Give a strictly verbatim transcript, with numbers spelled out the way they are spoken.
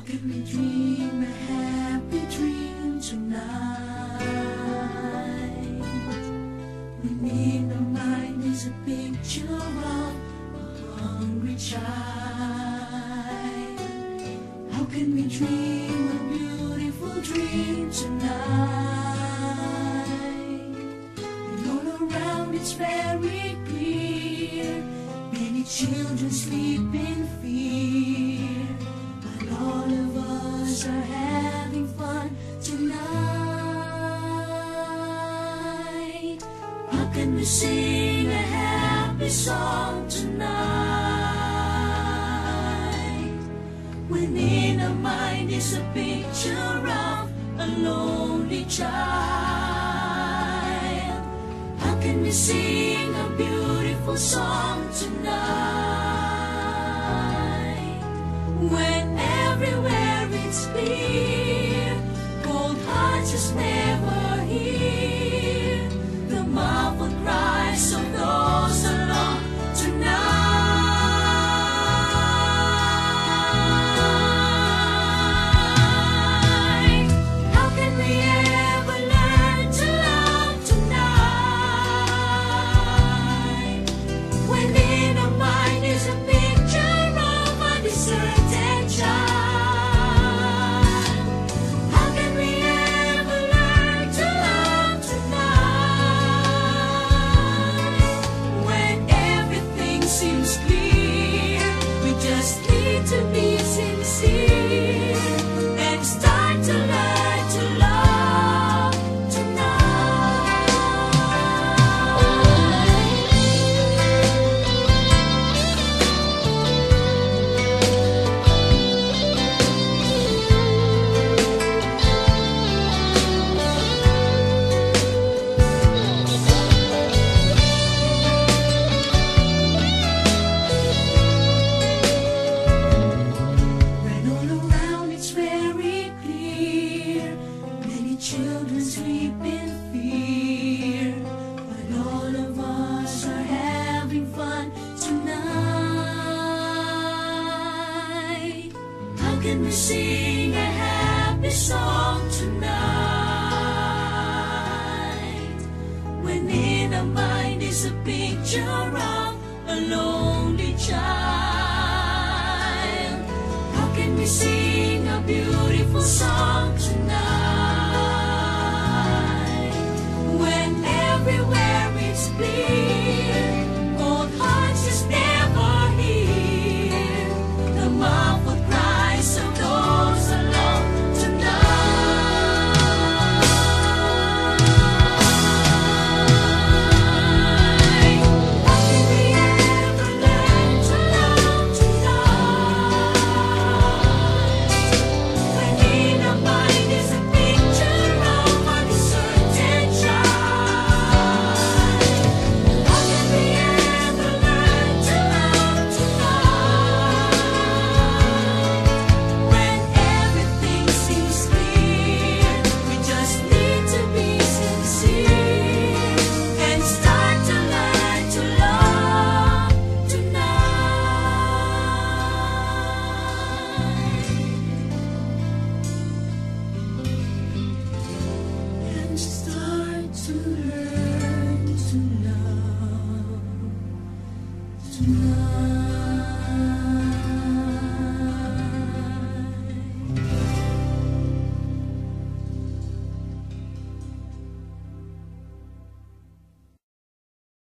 can we dream a happy dream tonight? Within our mind is a picture of a hungry child. How can we dream a beautiful dream tonight? And all around it's very clear, many children sleep in fear, but all of us are having fun tonight. How can we sing a happy song tonight, when in our mind is a picture of a lonely child? How can we sing a beautiful song tonight, when everywhere it's clear, cold hearts just never hear the muffled cries of those alone tonight? How can we ever learn to love tonight, when in our mind is a picture of a deserted child? How can we ever learn to love tonight, when everything seems clear? We just need to be sincere and start to learn to love tonight. When all around it's very clear, many children sleep in fear, but all of us are having fun tonight. How can we sing a happy song tonight, when in our mind is a picture of a lonely child? How can we sing a beautiful song tonight, when everywhere it's clear, cold hearts just never hear the muffled cries of those alone tonight? How can we ever learn to love tonight, when in our mind is a picture of a deserted child? How can we ever learn to love tonight, when everything seems clear? We just need to be sincere and start to learn to love tonight. And start to learn to love tonight.